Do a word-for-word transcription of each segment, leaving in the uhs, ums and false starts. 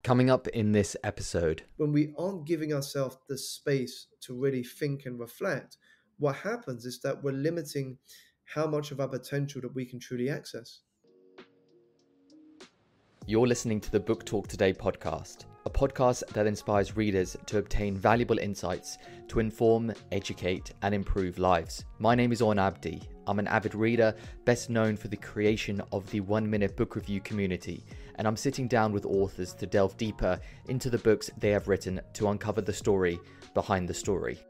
Coming up in this episode. When we aren't giving ourselves the space to really think and reflect, what happens is that we're limiting how much of our potential that we can truly access. You're listening to the Book Talk Today podcast, a podcast that inspires readers to obtain valuable insights to inform, educate, and improve lives. My name is Orn Abdi. I'm an avid reader, best known for the creation of the One Minute Book Review community, and I'm sitting down with authors to delve deeper into the books they have written to uncover the story behind the story.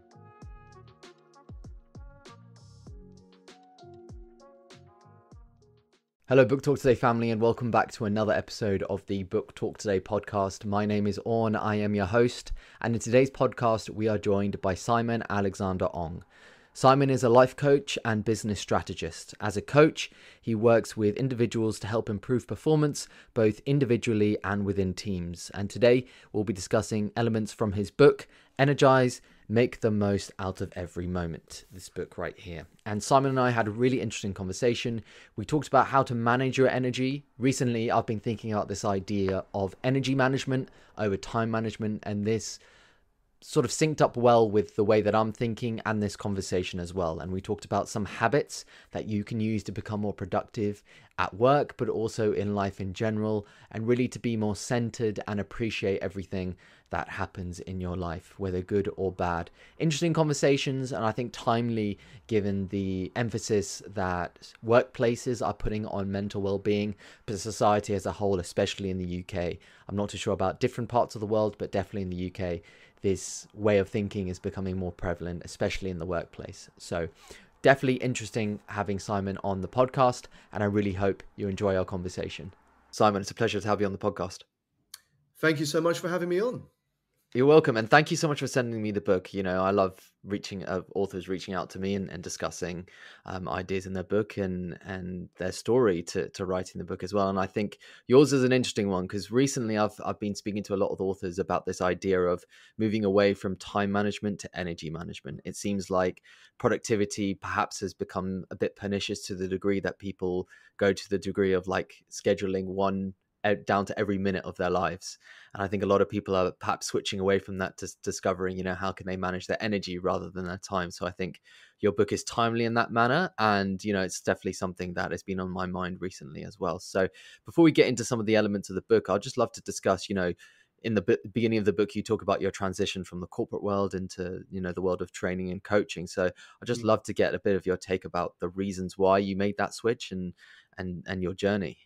Hello Book Talk Today family, and welcome back to another episode of the Book Talk Today podcast. My name is Orn, I am your host, and in today's podcast we are joined by Simon Alexander Ong. Simon is a life coach and business strategist. As a coach, he works with individuals to help improve performance, both individually and within teams. And today we'll be discussing elements from his book, Energize, Make the Most Out of Every Moment, this book right here. And Simon and I had a really interesting conversation. We talked about how to manage your energy. Recently, I've been thinking about this idea of energy management over time management, and this sort of synced up well with the way that I'm thinking and this conversation as well. And we talked about some habits that you can use to become more productive at work, but also in life in general, and really to be more centered and appreciate everything that happens in your life, whether good or bad. Interesting conversations, and I think timely given the emphasis that workplaces are putting on mental well-being, but society as a whole, especially in the U K. I'm not too sure about different parts of the world, but definitely in the U K, this way of thinking is becoming more prevalent, especially in the workplace. So definitely interesting having Simon on the podcast, and I really hope you enjoy our conversation. Simon, it's a pleasure to have you on the podcast. Thank you so much for having me on. You're welcome. And thank you so much for sending me the book. You know, I love reaching uh, authors reaching out to me and, and discussing um, ideas in their book and and their story to, to writing the book as well. And I think yours is an interesting one because recently I've I've been speaking to a lot of authors about this idea of moving away from time management to energy management. It seems like productivity perhaps has become a bit pernicious to the degree that people go to the degree of like scheduling one down to every minute of their lives. And I think a lot of people are perhaps switching away from that to discovering, you know, how can they manage their energy rather than their time. So I think your book is timely in that manner. And, you know, it's definitely something that has been on my mind recently as well. So before we get into some of the elements of the book, I'd just love to discuss, you know, in the beginning of the book, you talk about your transition from the corporate world into, you know, the world of training and coaching. So I'd just love to get a bit of your take about the reasons why you made that switch and, and, and your journey.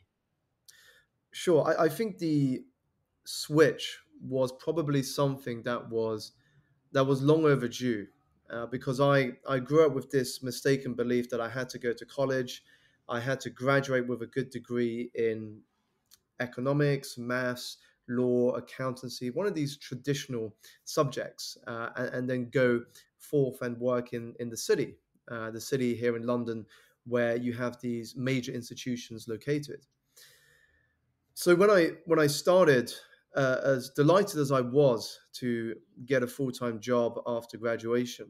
Sure. I, I think the switch was probably something that was that was long overdue uh, because I, I grew up with this mistaken belief that I had to go to college. I had to graduate with a good degree in economics, maths, law, accountancy, one of these traditional subjects, uh, and, and then go forth and work in, in the city, uh, the city here in London, where you have these major institutions located. So when I when I started, uh, as delighted as I was to get a full-time job after graduation,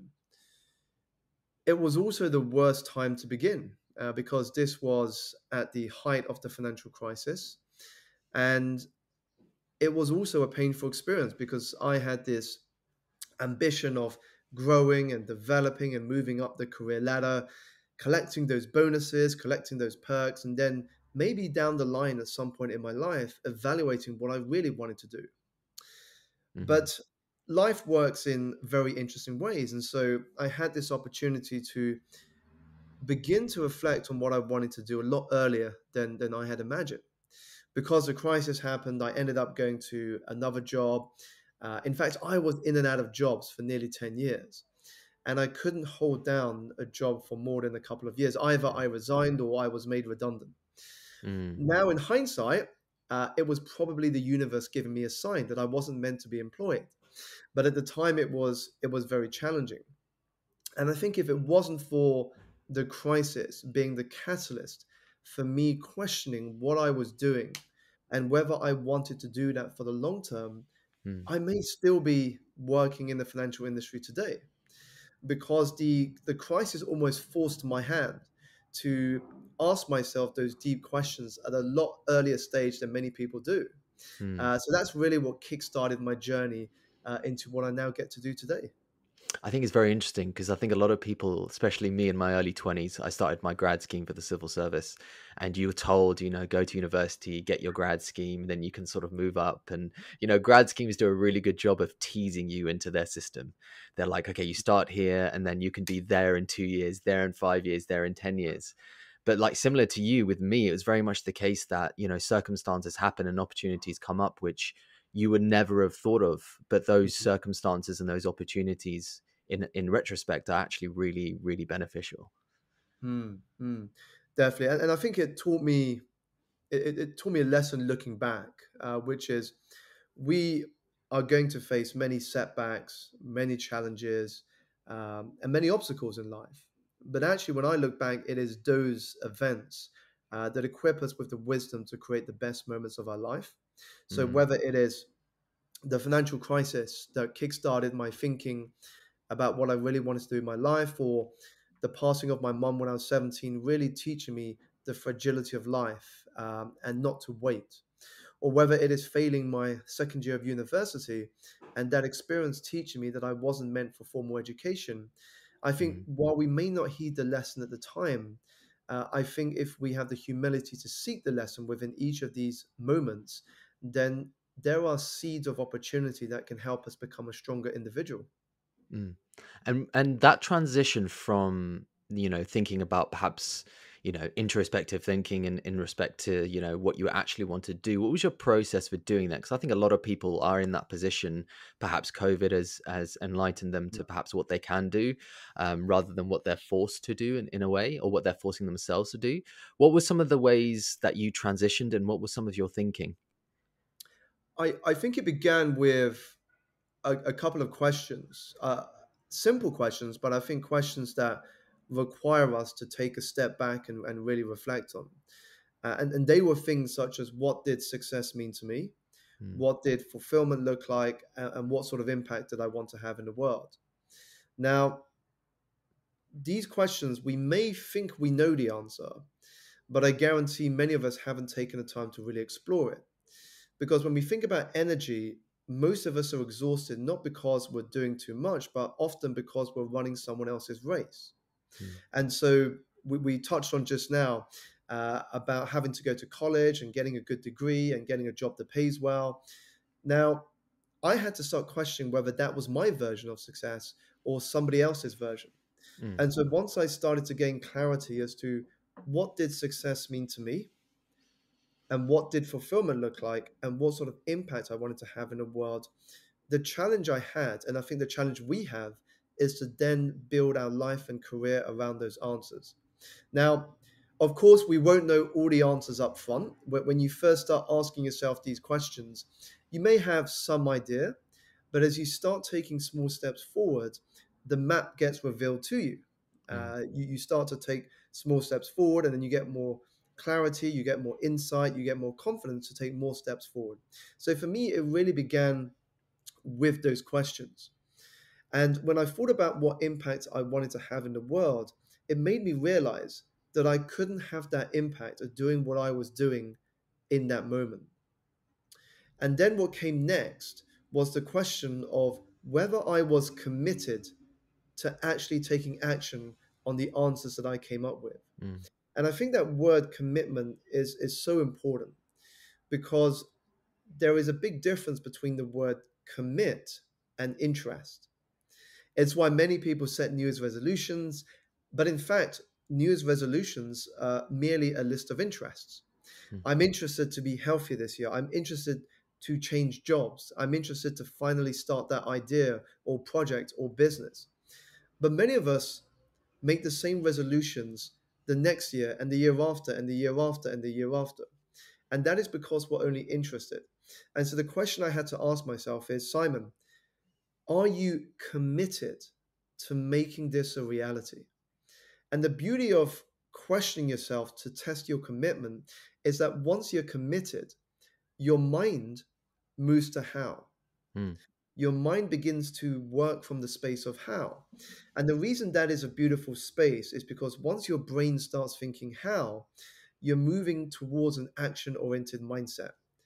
it was also the worst time to begin uh, because this was at the height of the financial crisis, and it was also a painful experience because I had this ambition of growing and developing and moving up the career ladder, collecting those bonuses, collecting those perks, and then maybe down the line at some point in my life, evaluating what I really wanted to do. Mm-hmm. But life works in very interesting ways. And so I had this opportunity to begin to reflect on what I wanted to do a lot earlier than, than I had imagined. Because the crisis happened, I ended up going to another job. Uh, in fact, I was in and out of jobs for nearly ten years. And I couldn't hold down a job for more than a couple of years. Either I resigned or I was made redundant. Mm. Now, in hindsight, uh, it was probably the universe giving me a sign that I wasn't meant to be employed. But at the time, it was it was very challenging. And I think if it wasn't for the crisis being the catalyst for me questioning what I was doing and whether I wanted to do that for the long term, mm. I may still be working in the financial industry today. Because the, the crisis almost forced my hand to ask myself those deep questions at a lot earlier stage than many people do. Mm. Uh, so that's really what kickstarted my journey uh, into what I now get to do today. I think it's very interesting because I think a lot of people, especially me in my early twenties, I started my grad scheme for the civil service, and you were told, you know, go to university, get your grad scheme, then you can sort of move up. And, you know, grad schemes do a really good job of teasing you into their system. They're like, okay, you start here and then you can be there in two years, there in five years, there in ten years. But like similar to you with me, it was very much the case that, you know, circumstances happen and opportunities come up, which you would never have thought of. But those Mhm. circumstances and those opportunities in in retrospect are actually really, really beneficial. Mm, mm, definitely. And, and I think it taught me it, it it taught me a lesson looking back, uh, which is we are going to face many setbacks, many challenges, um, and many obstacles in life. But actually, when I look back, it is those events uh, that equip us with the wisdom to create the best moments of our life. So Mm, whether it is the financial crisis that kickstarted my thinking about what I really wanted to do in my life, or the passing of my mum when I was seventeen, really teaching me the fragility of life, um, and not to wait, or whether it is failing my second year of university and that experience teaching me that I wasn't meant for formal education. I think mm, while we may not heed the lesson at the time, uh, I think if we have the humility to seek the lesson within each of these moments, then there are seeds of opportunity that can help us become a stronger individual. mm. And and that transition from, you know, thinking about perhaps, you know, introspective thinking in, in respect to, you know, what you actually want to do. What was your process for doing that? Because I think a lot of people are in that position. Perhaps COVID has has enlightened them to perhaps what they can do, um, rather than what they're forced to do in, in a way, or what they're forcing themselves to do. What were some of the ways that you transitioned, and what was some of your thinking? I, I think it began with a, a couple of questions, uh, simple questions, but I think questions that require us to take a step back and, and really reflect on. Uh, and, and they were things such as, what did success mean to me? Mm, What did fulfillment look like? And, and what sort of impact did I want to have in the world? Now, these questions, we may think we know the answer, but I guarantee many of us haven't taken the time to really explore it. Because when we think about energy, most of us are exhausted not because we're doing too much, but often because we're running someone else's race. mm, And so we, we touched on just now uh, about having to go to college and getting a good degree and getting a job that pays well. Now, I had to start questioning whether that was my version of success or somebody else's version. mm, And so once I started to gain clarity as to what did success mean to me, and what did fulfillment look like, and what sort of impact I wanted to have in the world, the challenge I had, and I think the challenge we have, is to then build our life and career around those answers. Now, of course, we won't know all the answers up front. When you first start asking yourself these questions, you may have some idea, but as you start taking small steps forward, the map gets revealed to you. mm, Uh, you, you start to take small steps forward, and then you get more clarity, you get more insight, you get more confidence to take more steps forward. So for me, it really began with those questions. And when I thought about what impact I wanted to have in the world, it made me realize that I couldn't have that impact of doing what I was doing in that moment. And then what came next was the question of whether I was committed to actually taking action on the answers that I came up with. mm, And I think that word commitment is, is so important, because there is a big difference between the word commit and interest. It's why many people set New Year's resolutions, but in fact, New Year's resolutions are merely a list of interests. mm, I'm interested to be healthier this year. I'm interested to change jobs. I'm interested to finally start that idea or project or business. But many of us make the same resolutions the next year and the year after and the year after and the year after. And that is because we're only interested. And so the question I had to ask myself is, Simon, are you committed to making this a reality? And the beauty of questioning yourself to test your commitment is that once you're committed, your mind moves to how. mm, Your mind begins to work from the space of how. And the reason that is a beautiful space is because once your brain starts thinking how, you're moving towards an action oriented mindset.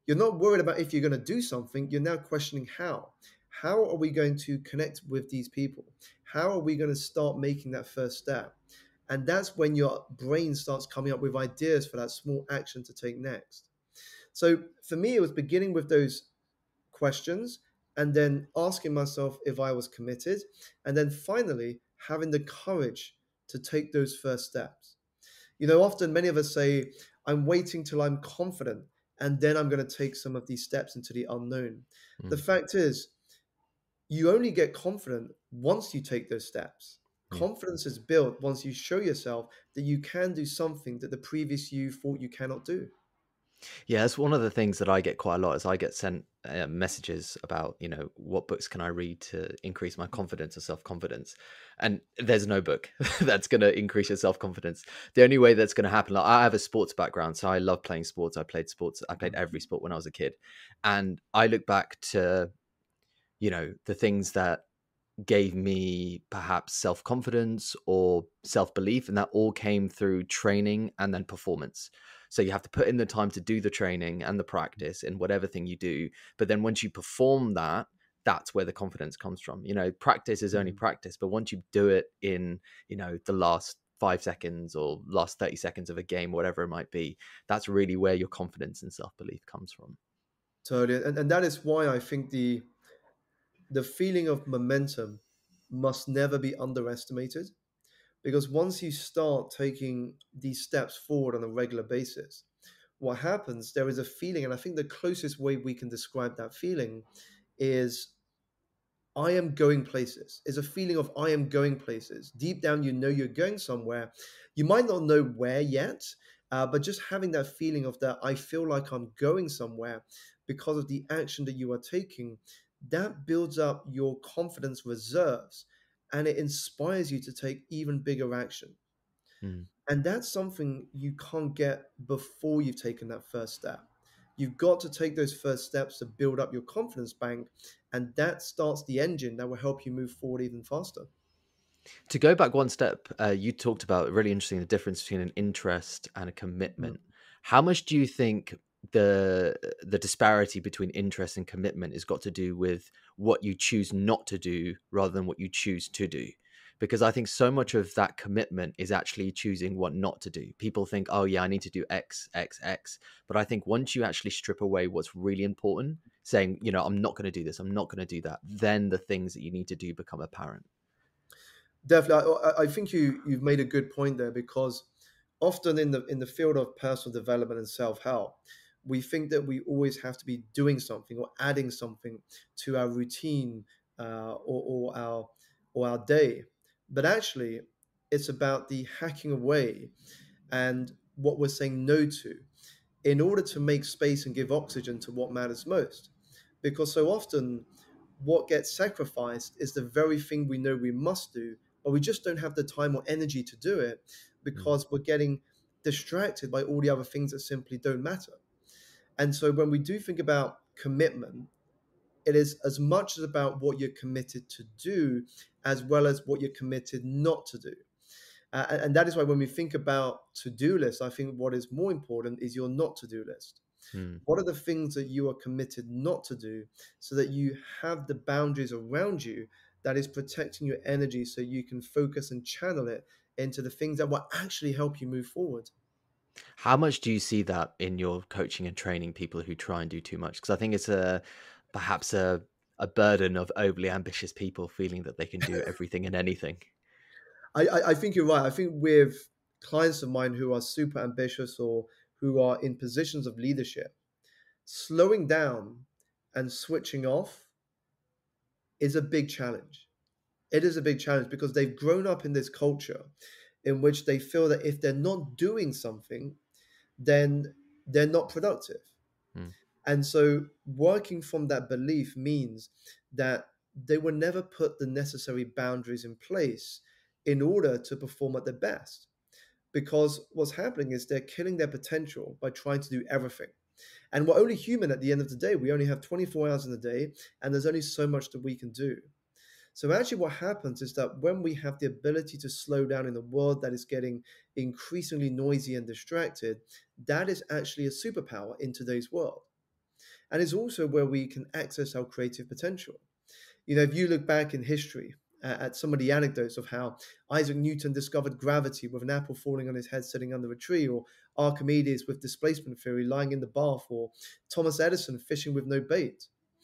You're not worried about if you're going to do something. You're now questioning how. How are we going to connect with these people? How are we going to start making that first step? And that's when your brain starts coming up with ideas for that small action to take next. So for me, it was beginning with those questions and then asking myself if I was committed. And then finally, having the courage to take those first steps. You know, often many of us say, I'm waiting till I'm confident and then I'm going to take some of these steps into the unknown. The Mm, fact is, you only get confident once you take those steps. yeah. Confidence is built once you show yourself that you can do something that the previous you thought you cannot do. Yeah, that's one of the things that I get quite a lot is I get sent uh, messages about, you know, what books can I read to increase my confidence or self-confidence? And there's no book that's going to increase your self-confidence. The only way that's going to happen, like I have a sports background, so I love playing sports. I played sports. I played every sport when I was a kid. And I look back to, you know, the things that gave me perhaps self-confidence or self-belief, and that all came through training and then performance. So you have to put in the time to do the training and the practice in whatever thing you do, but then once you perform that, that's where the confidence comes from. You know, practice is only Mhm. practice, but once you do it in, you know, the last five seconds or last thirty seconds of a game, whatever it might be, that's really where your confidence and self-belief comes from. Totally. And, and that is why I think the the feeling of momentum must never be underestimated. Because once you start taking these steps forward on a regular basis, what happens, there is a feeling, and I think the closest way we can describe that feeling is I am going places. Is a feeling of I am going places. Deep down, you know you're going somewhere. You might not know where yet, uh, but just having that feeling of that, I feel like I'm going somewhere because of the action that you are taking, that builds up your confidence reserves and it inspires you to take even bigger action. Mm. And that's something you can't get before you've taken that first step. You've got to take those first steps to build up your confidence bank, and that starts the engine that will help you move forward even faster. To go back one step, uh, you talked about really interesting the difference between an interest and a Mm. commitment. How much do you think the the disparity between interest and commitment has got to do with what you choose not to do rather than what you choose to do? Because I think so much of that commitment is actually choosing what not to do. People think, oh yeah, I need to do X, X, X. But I think once you actually strip away what's really important, saying, you know, I'm not going to do this, I'm not going to do that, then the things that you need to do become apparent. Definitely, I, I think you you've made a good point there because often in the in the field of personal development and self help, we think that we always have to be doing something or adding something to our routine uh, or, or our or our day, but actually, it's about the hacking away and what we're saying no to in order to make space and give oxygen to what matters most. Because so often, what gets sacrificed is the very thing we know we must do, but we just don't have the time or energy to do it Mm, because we're getting distracted by all the other things that simply don't matter. And so when we do think about commitment, it is as much as about what you're committed to do as well as what you're committed not to do. Uh, and and that is why when we think about to-do lists, I think what is more important is your not to-do list. mm. What are the things that you are committed not to do so that you have the boundaries around you that is protecting your energy so you can focus and channel it into the things that will actually help you move forward? How much do you see that in your coaching and training people who try and do too much? Because I think it's a perhaps a a burden of overly ambitious people feeling that they can do everything and anything. I, I, I think you're right. I think with clients of mine who are super ambitious or who are in positions of leadership, slowing down and switching off is a big challenge. It is a big challenge because they've grown up in this culture in which they feel that if they're not doing something, then they're not productive. Mm, And so working from that belief means that they will never put the necessary boundaries in place in order to perform at their best. Because what's happening is they're killing their potential by trying to do everything. And we're only human at the end of the day. We only have twenty-four hours in a day, and there's only so much that we can do. So actually what happens is that when we have the ability to slow down in a world that is getting increasingly noisy and distracted, that is actually a superpower in today's world. And it's also where we can access our creative potential. You know, if you look back in history uh, at some of the anecdotes of how Isaac Newton discovered gravity with an apple falling on his head sitting under a tree, or Archimedes with displacement theory lying in the bath, or Thomas Edison fishing with no bait.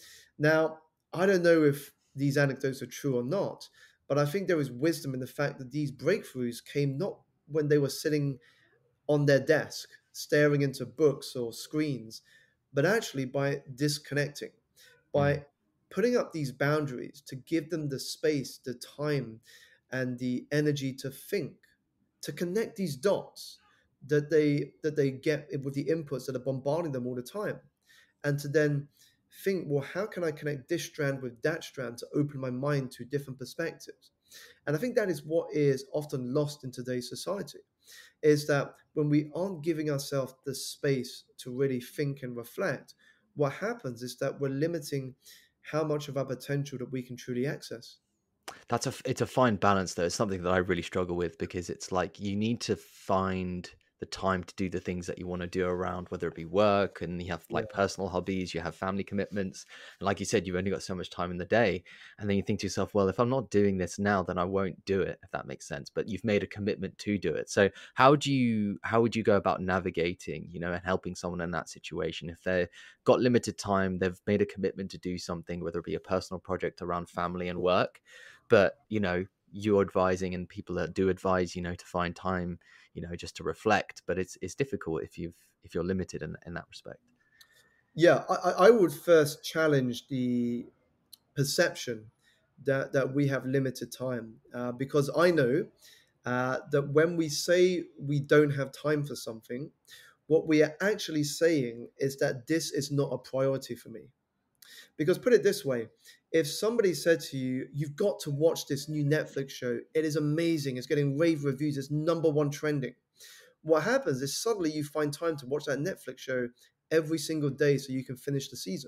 Now, I don't know if these anecdotes are true or not, but I think there is wisdom in the fact that these breakthroughs came not when they were sitting on their desk, staring into books or screens, but actually by disconnecting, Mm. by putting up these boundaries to give them the space, the time, and the energy to think, to connect these dots that they that they get with the inputs that are bombarding them all the time, and to then think, well, how can I connect this strand with that strand to open my mind to different perspectives? And I think that is what is often lost in today's society, is that when we aren't giving ourselves the space to really think and reflect, what happens is that we're limiting how much of our potential that we can truly access. That's a f- it's a fine balance though. It's something that I really struggle with because it's like you need to find the time to do the things that you want to do around, whether it be work and you have Yeah, like personal hobbies, you have family commitments. And like you said, you've only got so much time in the day. And then you think to yourself, well, if I'm not doing this now, then I won't do it, if that makes sense. But you've made a commitment to do it. So how do you how would you go about navigating, you know, and helping someone in that situation if they've got limited time, they've made a commitment to do something, whether it be a personal project around family and work, but you know you're advising and people that do advise, you know, to find time, you know, just to reflect, but it's it's difficult if you've if you're limited in, in that respect. yeah. I, I I would first challenge the perception that that we have limited time, uh, because I know uh, that when we say we don't have time for something, what we are actually saying is that this is not a priority for me. Because put it this way, if somebody said to you, you've got to watch this new Netflix show, it is amazing, it's getting rave reviews, it's number one trending. What happens is suddenly you find time to watch that Netflix show every single day so you can finish the season.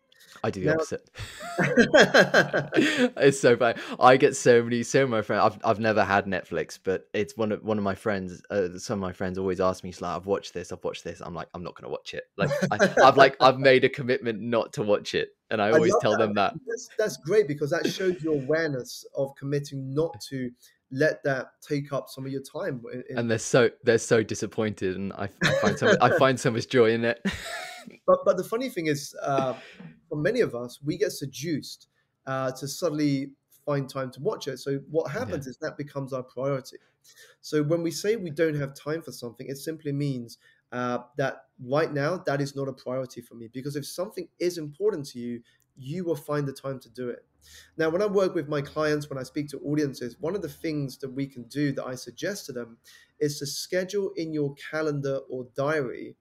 I do the Now, opposite. It's so bad. I get so many, so many friends. I've I've never had Netflix, but it's one of one of my friends. Uh, some of my friends always ask me, like, "I've watched this, I've watched this." I'm like, I'm not going to watch it. Like, I, I've like I've made a commitment not to watch it, and I I always love tell them that. that. That's, that's great because that shows your awareness of committing not to let that take up some of your time. In, in, And they're so they're so disappointed, and I I find so I find so much joy in it. but but the funny thing is, uh, for many of us, we get seduced uh, to suddenly find time to watch it. So what Yeah. happens is that becomes our priority. So when we say we don't have time for something, it simply means uh, that right now that is not a priority for me. Because if something is important to you, you will find the time to do it. Now, when I work with my clients, when I speak to audiences, one of the things that we can do that I suggest to them is to schedule in your calendar or diary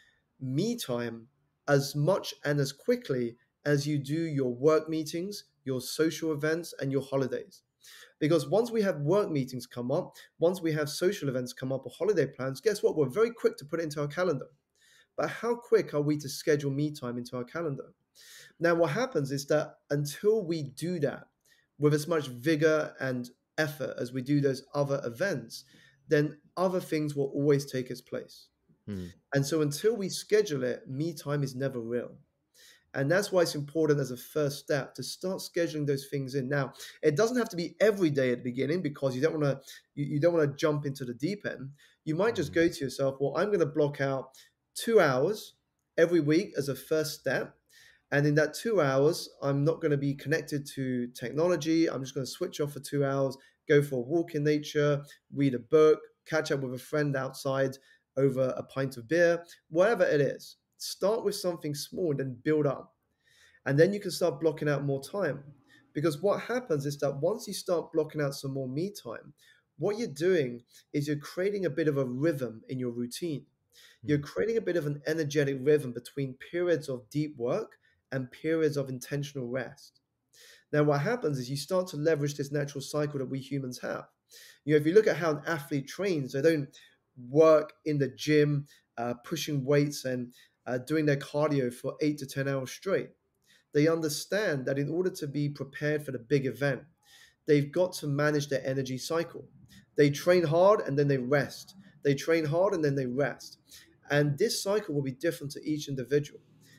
me time as much and as quickly as you do your work meetings, your social events, and your holidays. Because once we have work meetings come up, once we have social events come up or holiday plans, guess what? We're very quick to put it into our calendar. But how quick are we to schedule me time into our calendar? Now, what happens is that until we do that with as much vigor and effort as we do those other events, then other things will always take its place. Hmm. And so until we schedule it, me time is never real. And that's why it's important as a first step to start scheduling those things in. Now, it doesn't have to be every day at the beginning because you don't want to you, you don't want to jump into the deep end. You might just Hmm. go to yourself, well, I'm going to block out two hours every week as a first step. And in that two hours, I'm not going to be connected to technology. I'm just going to switch off for two hours, go for a walk in nature, read a book, catch up with a friend outside over a pint of beer, whatever it is. Start with something small and then build up. And then you can start blocking out more time. Because what happens is that once you start blocking out some more me time, what you're doing is you're creating a bit of a rhythm in your routine. You're Hmm. creating a bit of an energetic rhythm between periods of deep work and periods of intentional rest. Now, what happens is you start to leverage this natural cycle that we humans have. You know, if you look at how an athlete trains, they don't work in the gym, uh, pushing weights and uh, doing their cardio for eight to ten hours straight. They understand that in order to be prepared for the big event, they've got to manage their energy cycle. They train hard and then they rest. They train hard and then they rest. And this cycle will be different to each individual.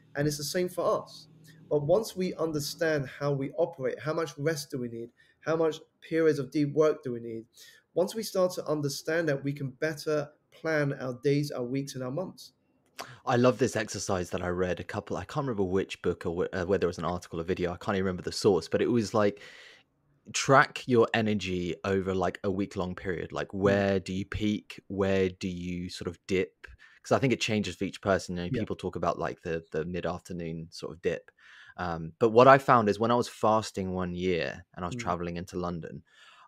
And it's the same for us. But once we understand how we operate, how much rest do we need, how much periods of deep work do we need, once we start to understand that, we can better plan our days, our weeks, and our months. I love this exercise that I read a couple, I can't remember which book or wh- uh, whether it was an article or video. I can't even remember the source, but it was like track your energy over like a week long period. Like, Mm. where do you peak? Where do you sort of dip? Because I think it changes for each person. You know, Yeah. people talk about like the the mid afternoon sort of dip. Um, but what I found is when I was fasting one year and I was Mm. traveling into London,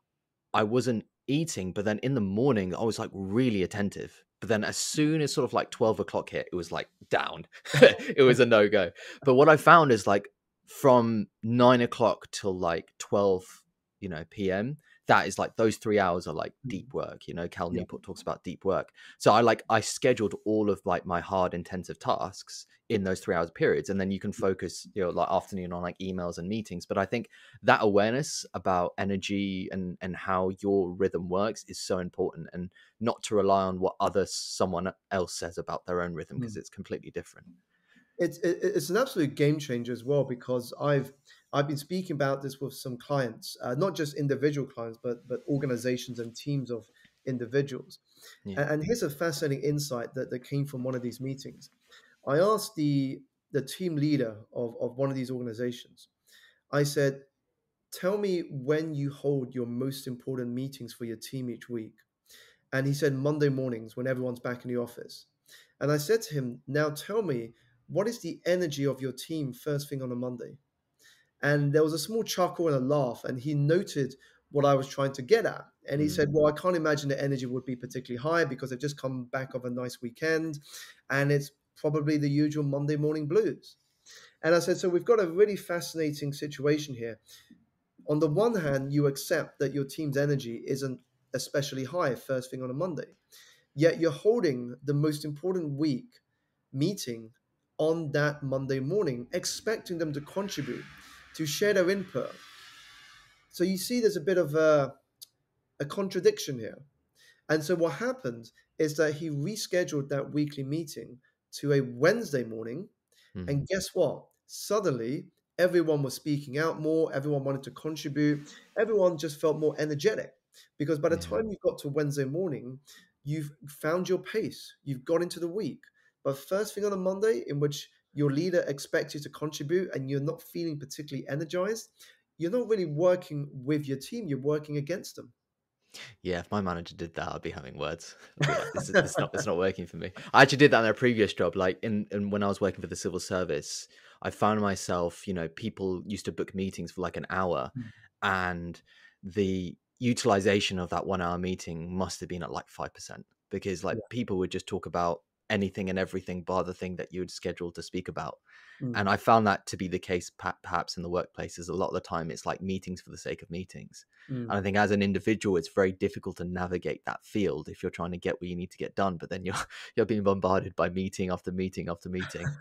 I wasn't eating, but then in the morning I was like really attentive. But then as soon as sort of like twelve o'clock hit, it was like down. It was a no go. But what I found is like from nine o'clock till like twelve, you know, P M, that is like those three hours are like Mm. deep work. You know, Cal Yeah. Newport talks about deep work. So I like I scheduled all of like my hard intensive tasks in those three hours periods, and then you can focus, you know, like afternoon on like emails and meetings. But I think that awareness about energy and and how your rhythm works is so important, and not to rely on what other someone else says about their own rhythm, because Mm. it's completely different. It's it, it's an absolute game changer as well, because I've I've been speaking about this with some clients, uh, not just individual clients, but but organizations and teams of individuals. Yeah. And, and here's a fascinating insight that, that came from one of these meetings. I asked the the team leader of, of one of these organizations. I said, "Tell me when you hold your most important meetings for your team each week." And he said, "Monday mornings when everyone's back in the office." And I said to him, "Now tell me, what is the energy of your team first thing on a Monday?" And there was a small chuckle and a laugh, and he noted what I was trying to get at. And he Mm. said, "Well, I can't imagine the energy would be particularly high because they've just come back of a nice weekend, and it's probably the usual Monday morning blues." And I said, "So we've got a really fascinating situation here. On the one hand, you accept that your team's energy isn't especially high first thing on a Monday, yet you're holding the most important week meeting on that Monday morning, expecting them to contribute, to share their input." So you see, there's a bit of a, a contradiction here. And so what happened is that he rescheduled that weekly meeting to a Wednesday morning. Mm. And guess what? Suddenly, everyone was speaking out more. Everyone wanted to contribute. Everyone just felt more energetic, because by the Yeah. time you got to Wednesday morning, you've found your pace. You've got into the week. But first thing on a Monday, in which your leader expects you to contribute and you're not feeling particularly energized, you're not really working with your team. You're working against them. Yeah, if my manager did that, I'd be having words. I'd be like, "This is it's not it's not working for me." I actually did that in a previous job. Like in, in when I was working for the civil service, I found myself, you know, people used to book meetings for like an hour, and the utilization of that one hour meeting must have been at like five percent, because like Yeah. people would just talk about anything and everything bar the thing that you had scheduled to speak about. And Mm, I found that to be the case pa- perhaps in the workplaces. A lot of the time it's like meetings for the sake of meetings. And I mm. think as an individual, it's very difficult to navigate that field if you're trying to get what you need to get done. But then you're you're being bombarded by meeting after meeting after meeting.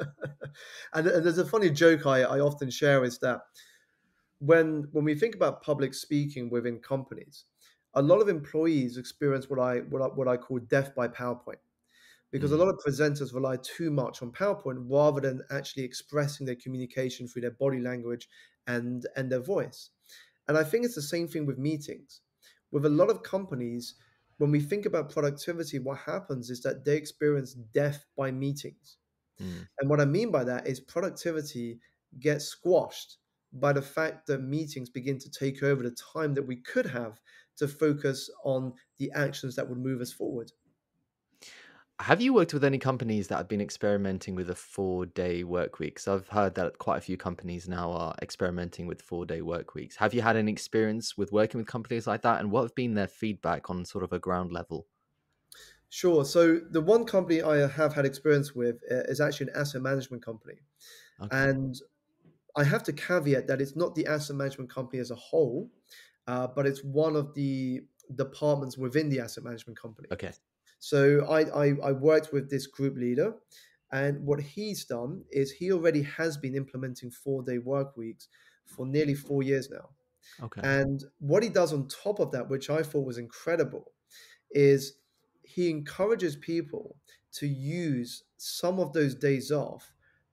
and, and there's a funny joke I, I often share, is that when when we think about public speaking within companies, a lot of employees experience what I what I, what I call death by PowerPoint, because a Mm, lot of presenters rely too much on PowerPoint rather than actually expressing their communication through their body language and and their voice. And I think it's the same thing with meetings. With a lot of companies, when we think about productivity, what happens is that they experience death by meetings. mm. And what I mean by that is productivity gets squashed by the fact that meetings begin to take over the time that we could have to focus on the actions that would move us forward. Have you worked with any companies that have been experimenting with a four day work week? So I've heard that quite a few companies now are experimenting with four day work weeks. Have you had any experience with working with companies like that? And what have been their feedback on sort of a ground level? Sure. So the one company I have had experience with uh, is actually an asset management company. Okay. And I have to caveat that it's not the asset management company as a whole, uh, but it's one of the departments within the asset management company. Okay. So I, I, I worked with this group leader, and what he's done is he already has been implementing four day work weeks for nearly four years now. Okay. And what he does on top of that, which I thought was incredible, is he encourages people to use some of those days off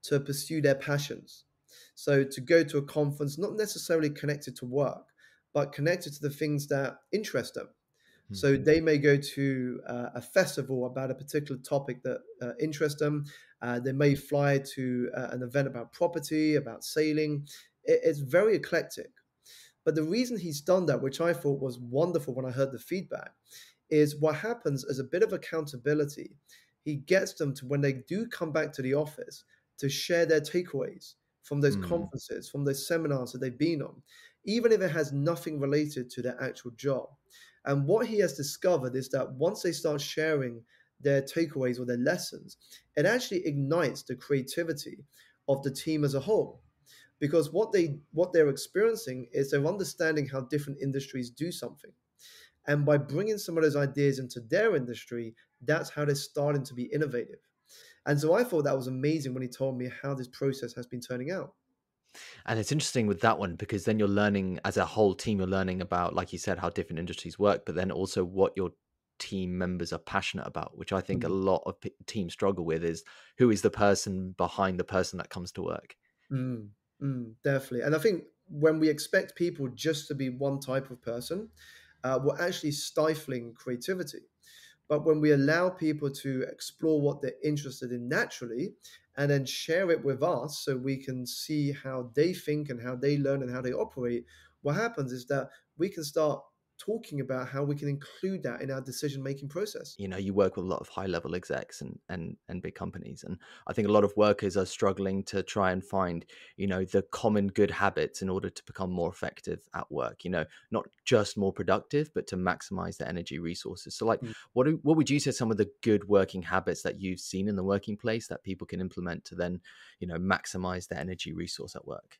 to pursue their passions. So to go to a conference, not necessarily connected to work, but connected to the things that interest them. Mm. So they may go to uh, a festival about a particular topic that uh, interests them. Uh, they may fly to uh, an event about property, about sailing. It, it's very eclectic. But the reason he's done that, which I thought was wonderful when I heard the feedback, is what happens as a bit of accountability. He gets them to, when they do come back to the office, to share their takeaways from those Mm. conferences, from those seminars that they've been on, even if it has nothing related to their actual job. And what he has discovered is that once they start sharing their takeaways or their lessons, it actually ignites the creativity of the team as a whole. Because what they what they're experiencing is they're understanding how different industries do something. And by bringing some of those ideas into their industry, that's how they're starting to be innovative. And so I thought that was amazing when he told me how this process has been turning out. And it's interesting with that one because then you're learning as a whole team, you're learning about, like you said, how different industries work, but then also what your team members are passionate about, which I think a Mm, lot of p- teams struggle with is who is the person behind the person that comes to work. mm, mm, definitely. And I think when we expect people just to be one type of person, uh, we're actually stifling creativity. But when we allow people to explore what they're interested in naturally and then share it with us so we can see how they think and how they learn and how they operate, what happens is that we can start talking about how we can include that in our decision making process. You know, you work with a lot of high level execs and and and big companies, and I think a lot of workers are struggling to try and find, you know, the common good habits in order to become more effective at work, you know, not just more productive but to maximize their energy resources. So like, Mm. what do, what would you say some of the good working habits that you've seen in the working place that people can implement to then, you know, maximize their energy resource at work?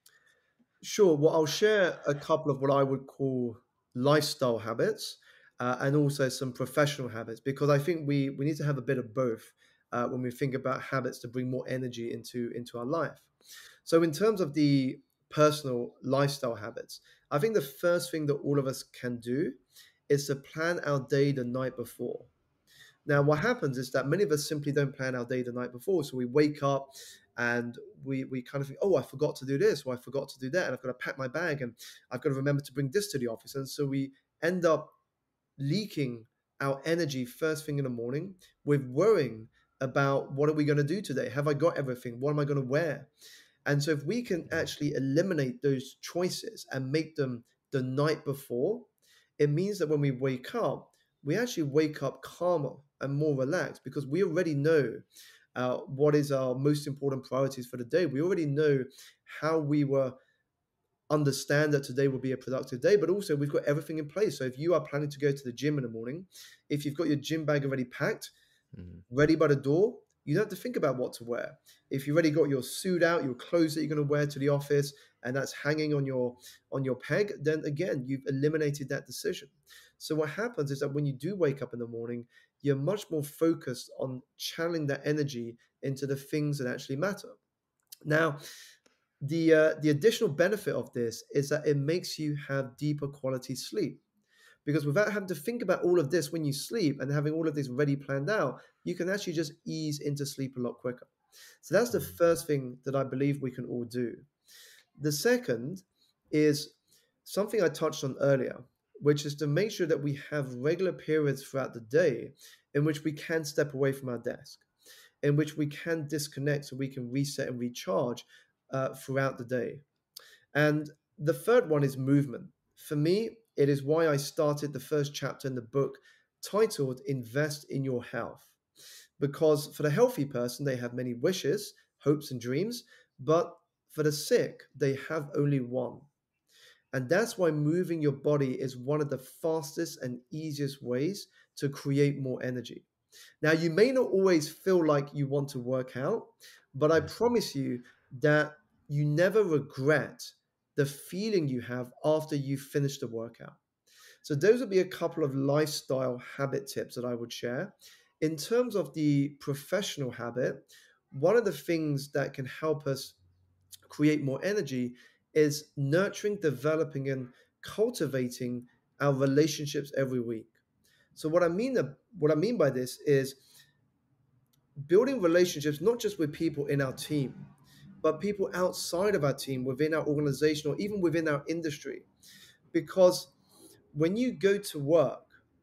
Sure. Well, I'll share a couple of what I would call lifestyle habits uh, and also some professional habits because I think we we need to have a bit of both uh, when we think about habits to bring more energy into into our life. So, in terms of the personal lifestyle habits, I think the first thing that all of us can do is to plan our day the night before. Now, what happens is that many of us simply don't plan our day the night before. So we wake up and we we kind of think, oh, I forgot to do this, or I forgot to do that, and I've got to pack my bag, and I've got to remember to bring this to the office. And so we end up leaking our energy first thing in the morning with worrying about what are we going to do today? Have I got everything? What am I going to wear? And so if we can actually eliminate those choices and make them the night before, it means that when we wake up, we actually wake up calmer and more relaxed because we already know uh, what is our most important priorities for the day. We already know how we were understand that today will be a productive day, but also we've got everything in place. So if you are planning to go to the gym in the morning, if you've got your gym bag already packed, Mhm. ready by the door, you don't have to think about what to wear. If you've already got your suit out, your clothes that you're going to wear to the office, and that's hanging on your on your peg, then again, you've eliminated that decision. So what happens is that when you do wake up in the morning, you're much more focused on channeling that energy into the things that actually matter. Now, the uh, the additional benefit of this is that it makes you have deeper quality sleep because without having to think about all of this when you sleep and having all of this ready planned out, you can actually just ease into sleep a lot quicker. So that's the Mm. first thing that I believe we can all do. The second is something I touched on earlier, which is to make sure that we have regular periods throughout the day in which we can step away from our desk, in which we can disconnect so we can reset and recharge uh, throughout the day. And the third one is movement. For me, it is why I started the first chapter in the book titled Invest in Your Health. Because for the healthy person, they have many wishes, hopes, and dreams, but for the sick, they have only one. And that's why moving your body is one of the fastest and easiest ways to create more energy. Now, you may not always feel like you want to work out, but I Yeah. promise you that you never regret the feeling you have after you finish the workout. So, those would be a couple of lifestyle habit tips that I would share. In terms of the professional habit, one of the things that can help us create more energy is nurturing, developing, and cultivating our relationships every week. So what I mean what I mean by this is building relationships, not just with people in our team, but people outside of our team, within our organization, or even within our industry. Because when you go to work,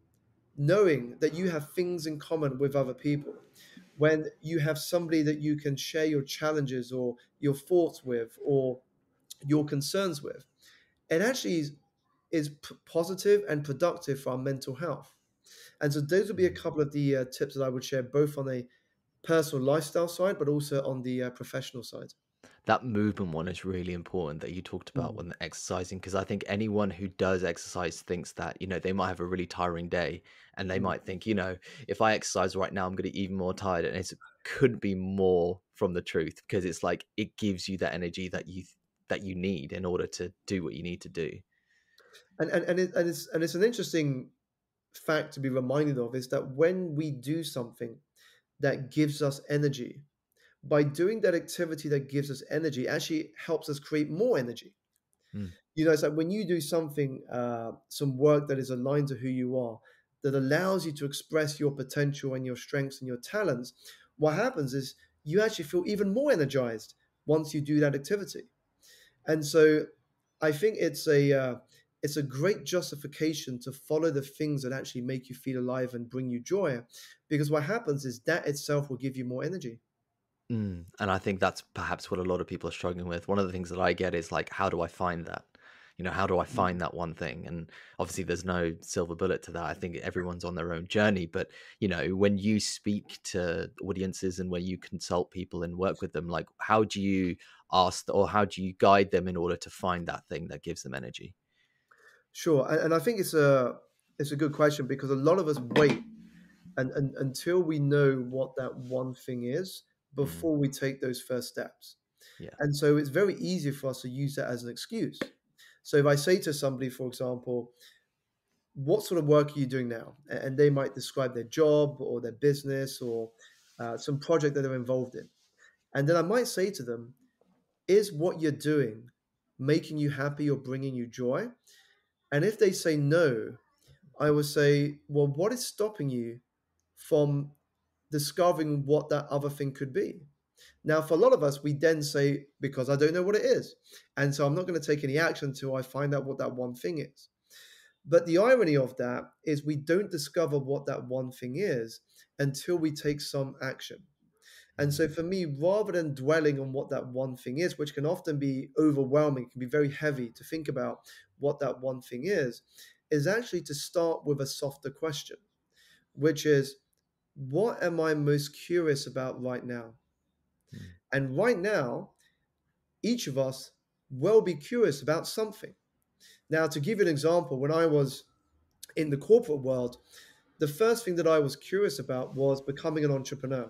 knowing that you have things in common with other people, when you have somebody that you can share your challenges or your thoughts with or your concerns with, it actually is, is p- positive and productive for our mental health. And so those would be a Mm. couple of the uh, tips that I would share, both on a personal lifestyle side, but also on the uh, professional side. That movement one is really important that you talked about Mm, when exercising, because I think anyone who does exercise thinks that, you know, they might have a really tiring day and they mm. might think, you know, if I exercise right now, I'm going to be even more tired. And it could be more from the truth, because it's like it gives you that energy that you that you need in order to do what you need to do. And and and, it, and it's and it's an interesting fact to be reminded of, is that when we do something that gives us energy, by doing that activity that gives us energy, actually helps us create more energy. Mm, You know, it's like when you do something, uh, some work that is aligned to who you are, that allows you to express your potential and your strengths and your talents, what happens is you actually feel even more energized once you do that activity. And so I think it's a uh, it's a great justification to follow the things that actually make you feel alive and bring you joy, because what happens is that itself will give you more energy. mm. And I think that's perhaps what a lot of people are struggling with. One of the things that I get is like, how do I find that? You know, how do I Mm. find that one thing? And obviously, there's no silver bullet to that. I think everyone's on their own journey. But, you know, when you speak to audiences and when you consult people and work with them, like, how do you ask or how do you guide them in order to find that thing that gives them energy? Sure, and, and I think it's a it's a good question, because a lot of us wait and, and until we know what that one thing is Mm, before we take those first steps. yeah. And so it's very easy for us to use that as an excuse. So if I say to somebody, for example, what sort of work are you doing now? A- And they might describe their job or their business or uh, some project that they're involved in. And then I might say to them, is what you're doing making you happy or bringing you joy? And if they say no, I would say, well, what is stopping you from discovering what that other thing could be? Now, for a lot of us, we then say, because I don't know what it is. And so I'm not going to take any action until I find out what that one thing is. But the irony of that is we don't discover what that one thing is until we take some action. And so Mm, for me, rather than dwelling on what that one thing is, which can often be overwhelming, can be very heavy to think about what that one thing is, is actually to start with a softer question, which is, what am I most curious about right now? mm, And right now, each of us will be curious about something. Now, to give you an example, when I was in the corporate world, the first thing that I was curious about was becoming an entrepreneur.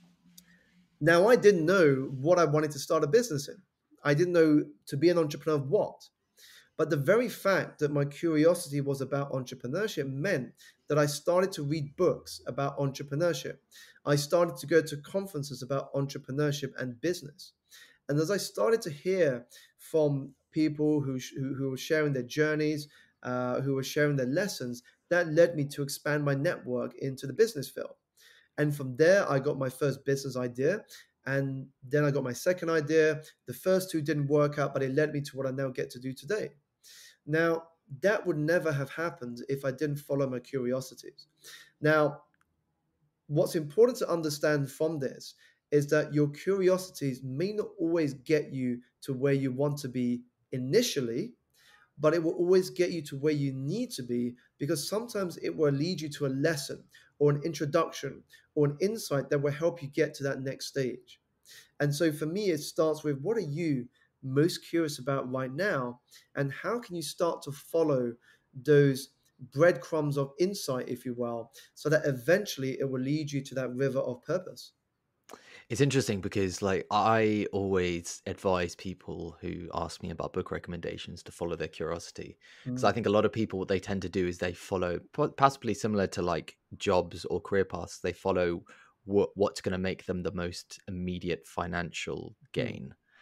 Now, I didn't know what I wanted to start a business in. I didn't know to be an entrepreneur of what. But the very fact that my curiosity was about entrepreneurship meant that I started to read books about entrepreneurship. I started to go to conferences about entrepreneurship and business. And as I started to hear from people who, who, who were sharing their journeys, uh, who were sharing their lessons, that led me to expand my network into the business field. And from there, I got my first business idea. And then I got my second idea. The first two didn't work out, but it led me to what I now get to do today. Now, that would never have happened if I didn't follow my curiosities. Now, what's important to understand from this is that your curiosities may not always get you to where you want to be initially, but it will always get you to where you need to be, because sometimes it will lead you to a lesson or an introduction or an insight that will help you get to that next stage. And so for me, it starts with, what are you most curious about right now? And how can you start to follow those breadcrumbs of insight, if you will, so that eventually it will lead you to that river of purpose? It's interesting because, like, I always advise people who ask me about book recommendations to follow their curiosity. Because I Mm, think a lot of people, what they tend to do is they follow, po- possibly similar to like jobs or career paths, they follow what what's going to make them the most immediate financial mm, gain.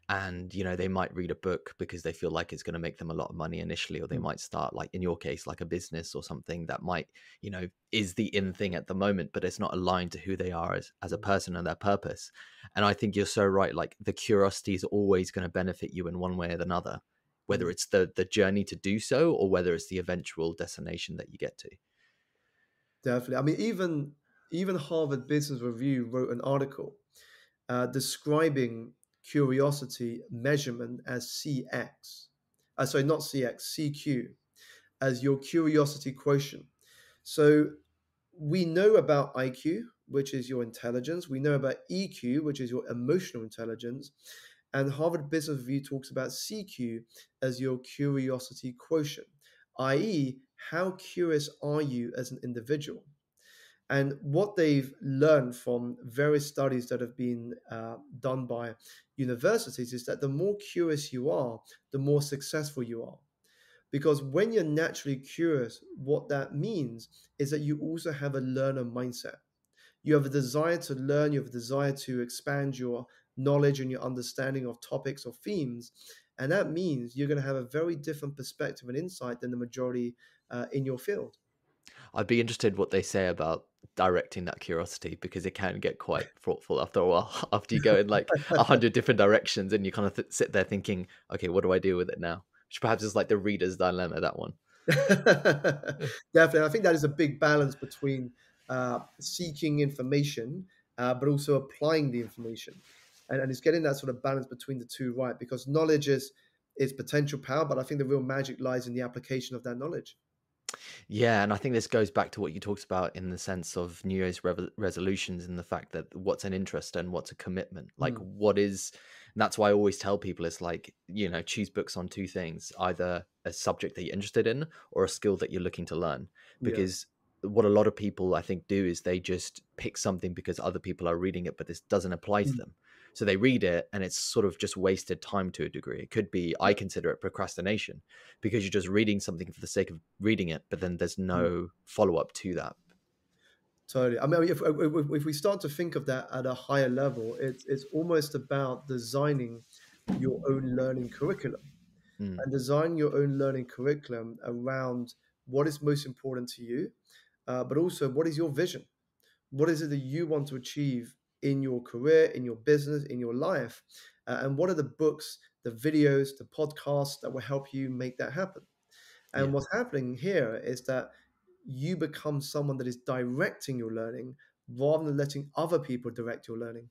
and you know they might read a book because they feel like it's going to make them a lot of money initially, or they Mm. might start, like in your case, like a business or something that might, you know is the in thing at the moment, but it's not aligned to who they are as, as a Mm. person and their purpose. And I think you're so right, like the curiosity is always going to benefit you in one way or another, whether Mm. it's the the journey to do so or whether it's the eventual destination that you get to. Definitely. I mean, even even Harvard Business Review wrote an article uh, describing curiosity measurement as C X. Uh, sorry, not C X, C Q, as your curiosity quotient. So we know about I Q, which is your intelligence. We know about E Q, which is your emotional intelligence. And Harvard Business Review talks about C Q as your curiosity quotient, that is, how curious are you as an individual? And what they've learned from various studies that have been uh, done by universities is that the more curious you are, the more successful you are. Because when you're naturally curious, what that means is that you also have a learner mindset. You have a desire to learn, you have a desire to expand your knowledge and your understanding of topics or themes. And that means you're going to have a very different perspective and insight than the majority uh, in your field. I'd be interested what they say about directing that curiosity, because it can get quite thoughtful after a while. After you go in like a hundred different directions and you kind of th- sit there thinking, okay, what do I do with it now? Which perhaps is like the reader's dilemma, that one. Definitely. I think that is a big balance between uh, seeking information, uh, but also applying the information. And, and it's getting that sort of balance between the two right, because knowledge is, is potential power, but I think the real magic lies in the application of that knowledge. Yeah, and I think this goes back to what you talked about in the sense of New Year's rev- resolutions, and the fact that what's an interest and what's a commitment. Like, Mm, what is, and that's why I always tell people it's like, you know, choose books on two things: either a subject that you're interested in or a skill that you're looking to learn. yeah. Because what a lot of people I think do is they just pick something because other people are reading it, but this doesn't apply to Mm, them. So they read it and it's sort of just wasted time to a degree. It could be, I yeah. consider it procrastination, because you're just reading something for the sake of reading it, but then there's Mm, no follow up to that. totally. I mean, if, if, if we start to think of that at a higher level, it's, it's almost about designing your own learning curriculum. Mm, And design your own learning curriculum around what is most important to you, uh, but also what is your vision? What is it that you want to achieve in your career, in your business, in your life? Uh, and what are the books, the videos, the podcasts that will help you make that happen? And yeah. what's happening here is that you become someone that is directing your learning rather than letting other people direct your learning.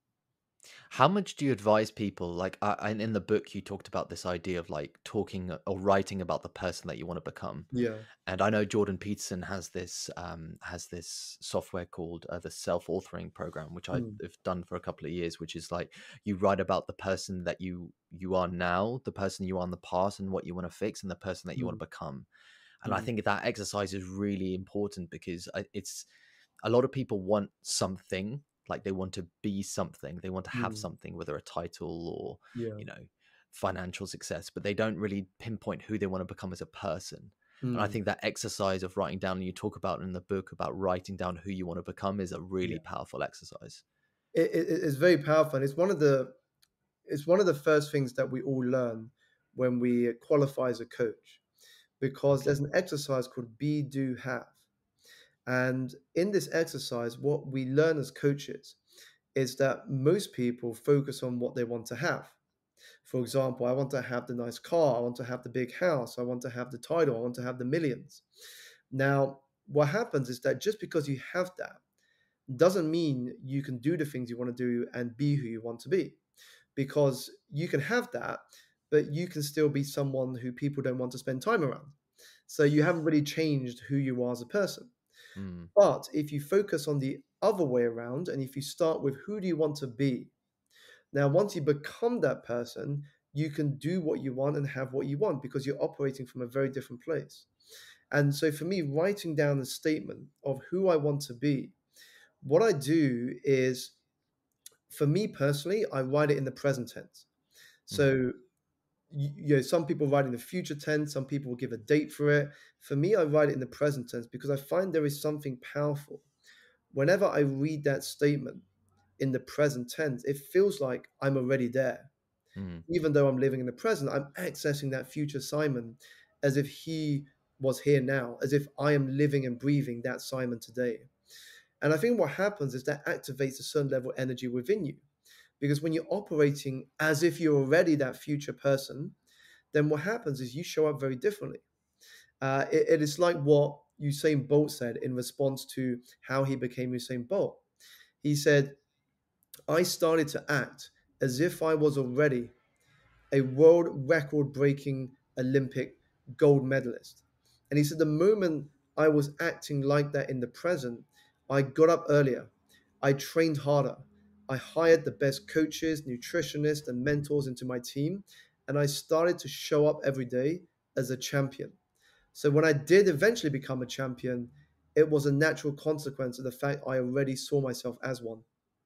How much do you advise people? Like, I, and in the book, you talked about this idea of like talking or writing about the person that you want to become. Yeah. And I know Jordan Peterson has this um, has this software called uh, the self authoring program, which I've Mm, done for a couple of years, which is like you write about the person that you you are now, the person you are in the past, and what you want to fix, and the person that you want mm, to become. And I mm, think that exercise is really important, because I- it's a lot of people want something, like they want to be something, they want to have mm, something, whether a title or, yeah. you know, financial success, but they don't really pinpoint who they want to become as a person. And I Mm, think that exercise of writing down, and you talk about in the book about writing down who you want to become, is a yeah. really powerful exercise. It, it, it's very powerful, and it's one of the it's one of the first things that we all learn when we qualify as a coach, because Okay. there's an exercise called be, do, have. And in this exercise, what we learn as coaches is that most people focus on what they want to have. For example, I want to have the nice car, I want to have the big house, I want to have the title, I want to have the millions. Now, what happens is that just because you have that doesn't mean you can do the things you want to do and be who you want to be, because you can have that, but you can still be someone who people don't want to spend time around. So you haven't really changed who you are as a person. Mm, But if you focus on the other way around, and if you start with who do you want to be, now once you become that person, you can do what you want and have what you want, because you're operating from a very different place. And so for me, writing down a statement of who I want to be, what I do is, for me personally, I write it in the present tense. mm, So you, you know, some people write in the future tense, some people will give a date for it. For me, I write it in the present tense because I find there is something powerful. Whenever I read that statement in the present tense, it feels like I'm already there. Mm. Even though I'm living in the present, I'm accessing that future Simon as if he was here now, as if I am living and breathing that Simon today. And I think what happens is that activates a certain level of energy within you. Because when you're operating as if you're already that future person, then what happens is you show up very differently. Uh, it, it is like what Usain Bolt said in response to how he became Usain Bolt. He said, I started to act as if I was already a world record breaking Olympic gold medalist. And he said, the moment I was acting like that in the present, I got up earlier, I trained harder, I hired the best coaches, nutritionists, and mentors into my team, and I started to show up every day as a champion. So when I did eventually become a champion, it was a natural consequence of the fact I already saw myself as one.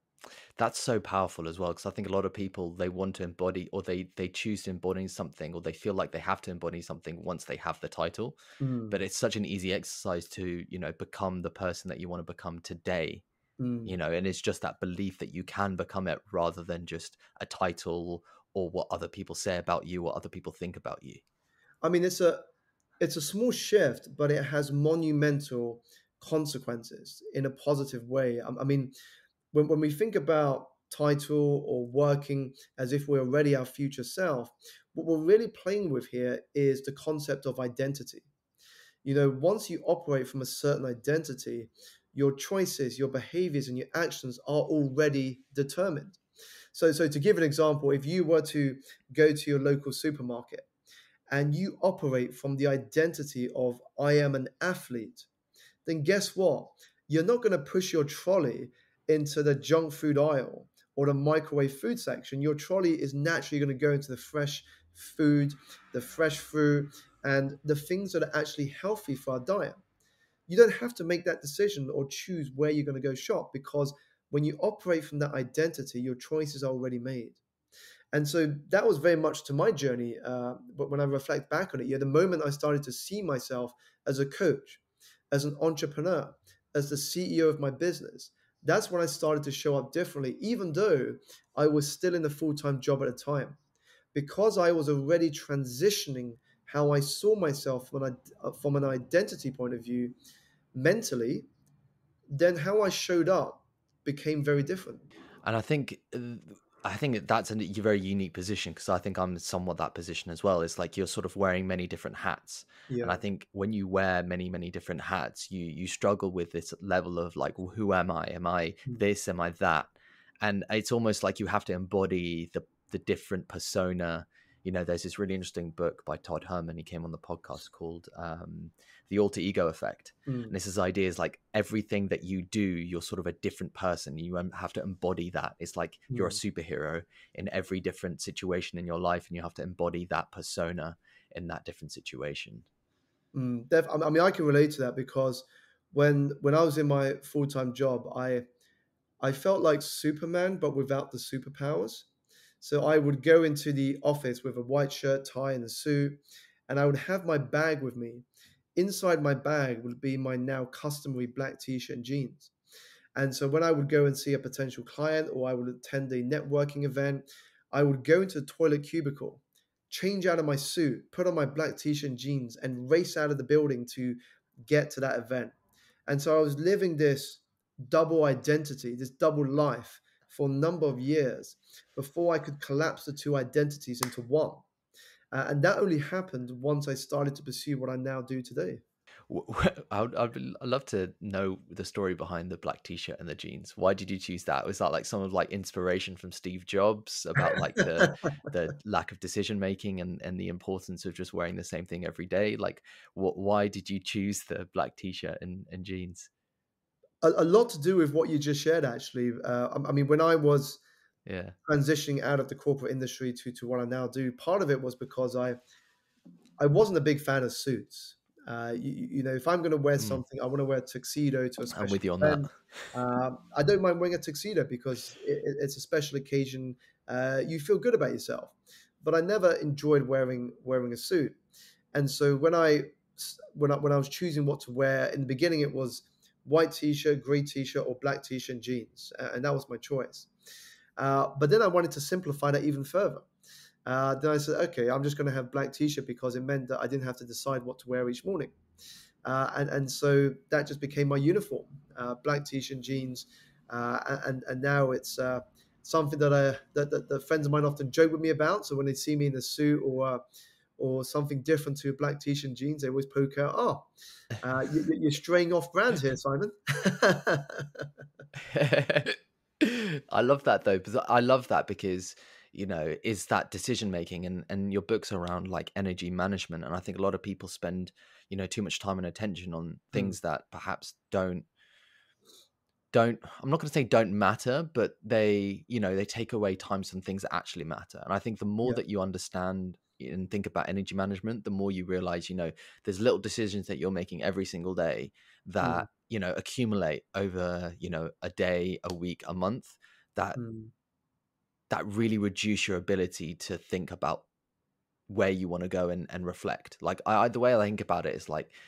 That's so powerful as well, because I think a lot of people, they want to embody, or they they choose to embody something, or they feel like they have to embody something once they have the title. Mm, But it's such an easy exercise to, you know, become the person that you want to become today, mm. you know, and it's just that belief that you can become it rather than just a title or what other people say about you, what other people think about you. I mean, it's a it's a small shift, but it has monumental consequences in a positive way. I, I mean, when when we think about title or working as if we're already our future self, what we're really playing with here is the concept of identity. You know, once you operate from a certain identity, your choices, your behaviors, and your actions are already determined. So, so to give an example, if you were to go to your local supermarket and you operate from the identity of I am an athlete, then guess what? You're not going to push your trolley into the junk food aisle or the microwave food section. Your trolley is naturally going to go into the fresh food, the fresh fruit, and the things that are actually healthy for our diet. You don't have to make that decision or choose where you're going to go shop, because when you operate from that identity, your choices are already made. And so that was very much to my journey. Uh, but when I reflect back on it, yeah, the moment I started to see myself as a coach, as an entrepreneur, as the C E O of my business, that's when I started to show up differently, even though I was still in a full time job at the time, because I was already transitioning how I saw myself from an, from an identity point of view mentally. Then how I showed up became very different. And I think uh, I think that's a very unique position, because I think I'm somewhat that position as well. It's like you're sort of wearing many different hats. And Yeah. I think when you wear many, many different hats, you you struggle with this level of like, well, who am I? Am I Mm. this? Am I that? And it's almost like you have to embody the the different persona. You know, there's this really interesting book by Todd Herman. He came on the podcast called um, The Alter Ego Effect. And Mm. this is idea is like everything that you do, you're sort of a different person. You um, have to embody that. It's like you're a Mm. superhero in every different situation in your life, and you have to embody that persona in that different situation. Mm, def- I I mean, I can relate to that because when when I was in my full time job, I I felt like Superman, but without the superpowers. So I would go into the office with a white shirt, tie, and a suit, and I would have my bag with me. Inside my bag would be my now customary black t-shirt and jeans. And so when I would go and see a potential client or I would attend a networking event, I would go into the toilet cubicle, change out of my suit, put on my black t-shirt and jeans, and race out of the building to get to that event. And so I was living this double identity, this double life for a number of years before I could collapse the two identities into one. Uh, and that only happened once I started to pursue what I now do today. I would, I'd, be- I'd love to know the story behind the black t-shirt and the jeans. Why did you choose that? Was that like some of like inspiration from Steve Jobs about like the the lack of decision making and and the importance of just wearing the same thing every day? Like, what? Why did you choose the black t-shirt and, and jeans? a, a lot to do with what you just shared, actually. Uh, I, I mean, when I was Yeah. transitioning out of the corporate industry to to what I now do, part of it was because I I wasn't a big fan of suits. Uh, you, you know, if I'm going to wear Mm, something, I want to wear a tuxedo to a I'm special with you on that. event. Um, I don't mind wearing a tuxedo because it, it- it's a special occasion. Uh, you feel good about yourself, but I never enjoyed wearing wearing a suit. And so when I s- when I when I was choosing what to wear in the beginning, it was white t-shirt, gray t-shirt, or black t-shirt and jeans, uh, and that was my choice. Uh, but then I wanted to simplify that even further. Uh, then I said, okay, I'm just going to have black t-shirt because it meant that I didn't have to decide what to wear each morning. Uh, and, and so that just became my uniform, uh, black t-shirt, jeans. Uh, and, and now it's uh, something that, I, that, that, that friends of mine often joke with me about. So when they see me in a suit or uh, or something different to a black t-shirt and jeans, they always poke out, oh, uh, you, you're straying off brand here, Simon. I love that though, because I love that because, you know, is that decision making, and and your book's around like energy management, and I think a lot of people spend, you know, too much time and attention on Mm, things that perhaps don't don't I'm not going to say don't matter, but they, you know, they take away time from things that actually matter. And I think the more yeah. that you understand and think about energy management, the more you realize, you know, there's little decisions that you're making every single day Mm, that, you know, accumulate over, you know, a day, a week, a month, that mm, that really reduce your ability to think about where you want to go and, and reflect. Like I, I the way I think about it is like,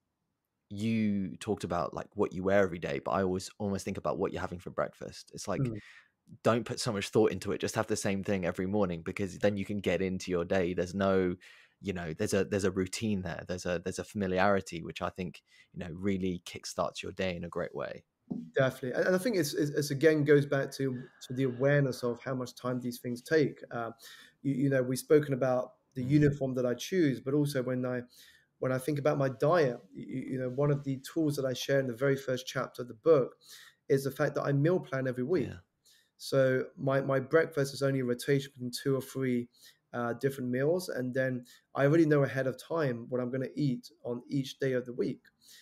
you talked about like what you wear every day, but I always almost think about what you're having for breakfast. It's like, mm. don't put so much thought into it. Just have the same thing every morning, because then you can get into your day. There's no, you know, there's a there's a routine there. There's a there's a familiarity, which I think, you know, really kickstarts your day in a great way. Definitely, and and I think it's, it's, it's again goes back to to the awareness of how much time these things take. Uh, you, you know, we've spoken about the Mm, uniform that I choose, but also when I when I think about my diet, you, you know, one of the tools that I share in the very first chapter of the book is the fact that I meal plan every week. yeah. So my my breakfast is only a rotation between two or three uh, different meals, and then I already know ahead of time what I'm going to eat on each day of the week.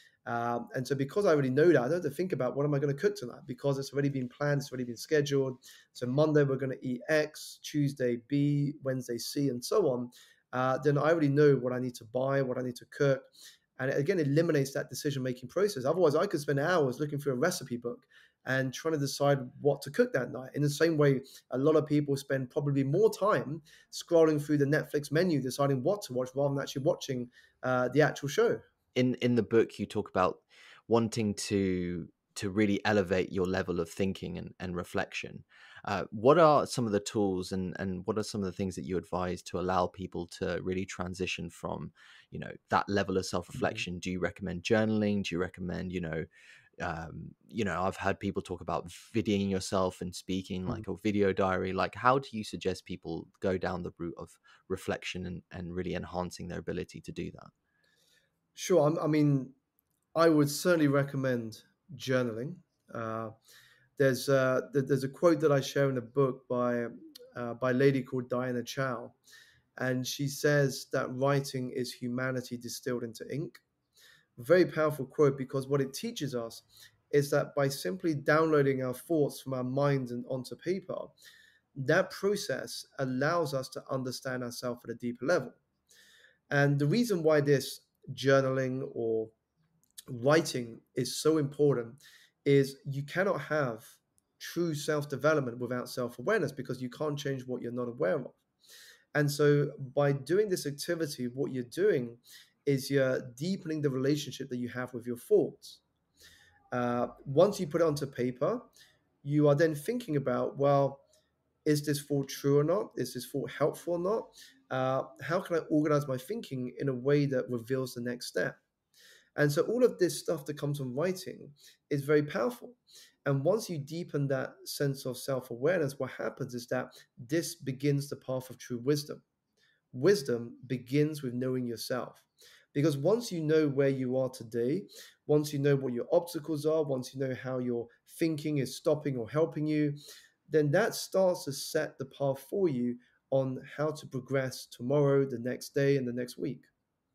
Um, and so because I already know that, I don't have to think about what am I going to cook tonight because it's already been planned, it's already been scheduled. So Monday we're going to eat X, Tuesday B, Wednesday C, and so on. Uh, then I already know what I need to buy, what I need to cook. And it, again, eliminates that decision-making process. Otherwise, I could spend hours looking through a recipe book and trying to decide what to cook that night. In the same way, a lot of people spend probably more time scrolling through the Netflix menu, deciding what to watch rather than actually watching uh, the actual show. In in the book, you talk about wanting to to really elevate your level of thinking and, and reflection. Uh, what are some of the tools, and and what are some of the things that you advise to allow people to really transition from, you know, that level of Mhm. self-reflection? Do you recommend journaling? Do you recommend, you know, um, you know, I've had people talk about videoing yourself and speaking, Mhm. like a video diary. Like, how do you suggest people go down the route of reflection and, and really enhancing their ability to do that? Sure. I'm- I mean, I would certainly recommend journaling. Uh, there's uh, th- there's a quote that I share in the book by uh, by a lady called Diana Chow, and she says that writing is humanity distilled into ink. Very powerful quote because what it teaches us is that by simply downloading our thoughts from our minds and onto paper, that process allows us to understand ourselves at a deeper level. And the reason why this journaling or writing is so important is you cannot have true self-development without self-awareness because you can't change what you're not aware of. And so by doing this activity, what you're doing is you're deepening the relationship that you have with your thoughts. Uh, once you put it onto paper, you are then thinking about, well, is this thought true or not? Is this thought helpful or not? Uh, how can I organize my thinking in a way that reveals the next step? And so all of this stuff that comes from writing is very powerful. And once you deepen that sense of self-awareness, what happens is that this begins the path of true wisdom. Wisdom begins with knowing yourself. Because once you know where you are today, once you know what your obstacles are, once you know how your thinking is stopping or helping you, then that starts to set the path for you on how to progress tomorrow, the next day, and the next week.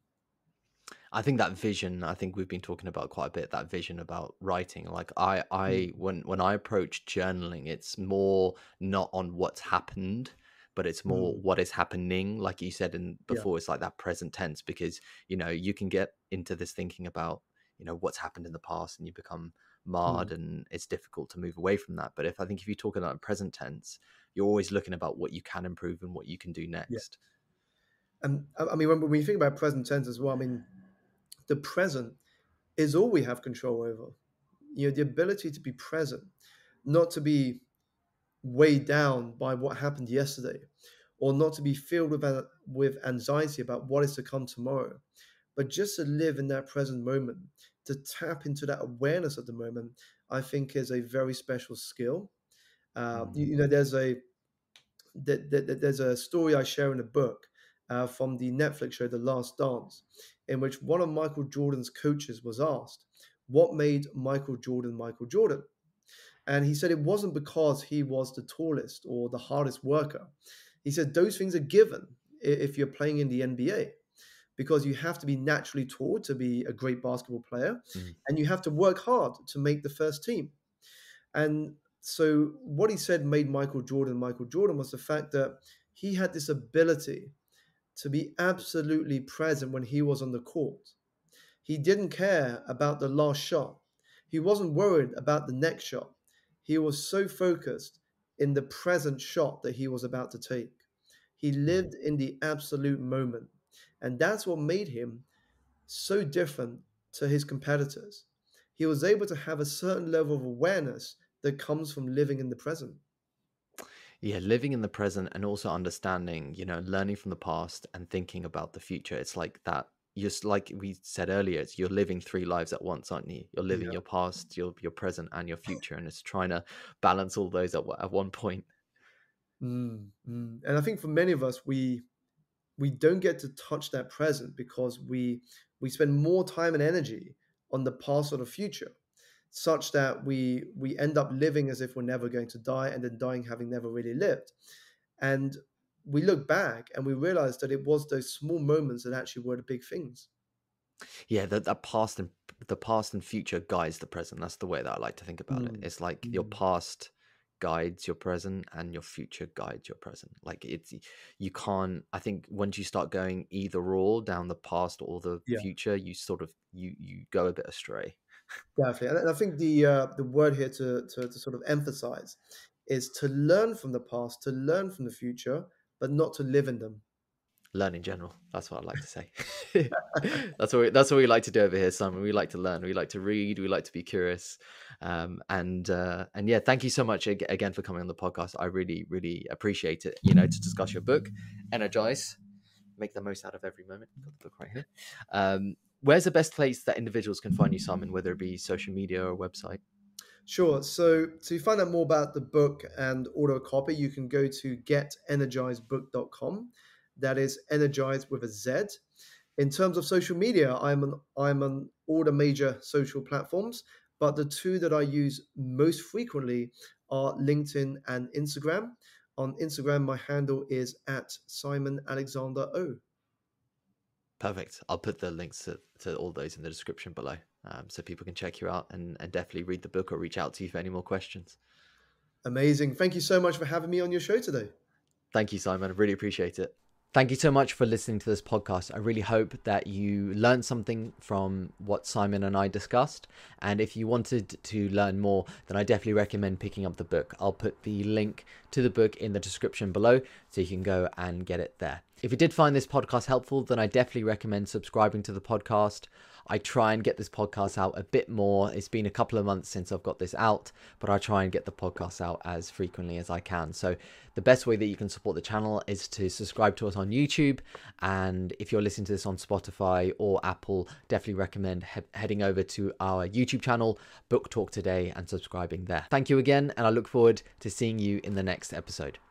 I think that vision, I think we've been talking about quite a bit, that vision about writing. Like I Mm, I when when I approach journaling, it's more not on what's happened, but it's more mm, what is happening. Like you said in yeah. before, it's like that present tense, because, you know, you can get into this thinking about, you know, what's happened in the past, and you become Mm, marred, and it's difficult to move away from that. But if I think if you talk about present tense, you're always looking about what you can improve and what you can do yeah. next. And I I mean, when, when you think about present tense as well, I mean, the present is all we have control over. You know, the ability to be present, not to be weighed down by what happened yesterday or not to be filled with, a- with anxiety about what is to come tomorrow, but just to live in that present moment, to tap into that awareness of the moment, I think is a very special skill. Uh, you, Mm. you know, there's a th- th- th- there's a story I share in a book uh, from the Netflix show The Last Dance, in which one of Michael Jordan's coaches was asked what made Michael Jordan Michael Jordan. And he said it wasn't because he was the tallest or the hardest worker. He said those things are given i- if you're playing in the N B A, because you have to be naturally tall to be a great basketball player, Mm. and you have to work hard to make the first team. And so, what he said made Michael Jordan Michael Jordan was the fact that he had this ability to be absolutely present when he was on the court. He didn't care about the last shot. He wasn't worried about the next shot. He was so focused in the present shot that he was about to take. He Mm. lived in the absolute moment. And that's what made him so different to his competitors. He was able to have a certain level of awareness that comes from living in the present. Yeah, living in the present and also understanding, you know, learning from the past and thinking about the future. It's like that. Just like we said earlier, it's you're living three lives at once, aren't you? You're living Yeah. your past, your your present, and your future, and it's trying to balance all those at, at one point. Mm, mm. And I think for many of us, we we don't get to touch that present because we we spend more time and energy on the past or the future, such that we we end up living as if we're never going to die, and then dying having never really lived. And we look back and we realize that it was those small moments that actually were the big things. Yeah, the, the past and the past and future guides the present. That's the way that I like to think about it. Mm, It's like your mm. past guides your present and your future guides your present. Like it's you can't. I think once you start going either or down the past or the Yeah, future, you sort of you you go a bit astray. definitely. And I think the uh, the word here to, to to sort of emphasize is to learn from the past, to learn from the future, but not to live in them. Learn in general. That's what I like to say. that's what we, that's what we like to do over here, Simon. We like to learn. We like to read. We like to be curious. Um, and uh, and yeah, thank you so much ag- again for coming on the podcast. I really really appreciate it. You know, to discuss your book, Energize, make the most out of every moment. Got the book right here. Um, where's the best place that individuals can find you, Simon? Whether it be social media or website. Sure. So to find out more about the book and order a copy, you can go to get energized book dot com. That is energized with a Z. In terms of social media, I'm on I'm on all the major social platforms, but the two that I use most frequently are LinkedIn and Instagram. On Instagram, my handle is at Simon Alexander O. Perfect. I'll put the links to, to all those in the description below, um, so people can check you out and, and definitely read the book or reach out to you for any more questions. Amazing. Thank you so much for having me on your show today. Thank you, Simon. I really appreciate it. Thank you so much for listening to this podcast. I really hope that you learned something from what Simon and I discussed. And if you wanted to learn more, then I definitely recommend picking up the book. I'll put the link to the book in the description below so you can go and get it there. If you did find this podcast helpful, then I definitely recommend subscribing to the podcast. I try and get this podcast out a bit more. It's been a couple of months since I've got this out, but I try and get the podcast out as frequently as I can. So the best way that you can support the channel is to subscribe to us on YouTube. And if you're listening to this on Spotify or Apple, definitely recommend he- heading over to our YouTube channel, Book Talk Today, and subscribing there. Thank you again, and I look forward to seeing you in the next episode.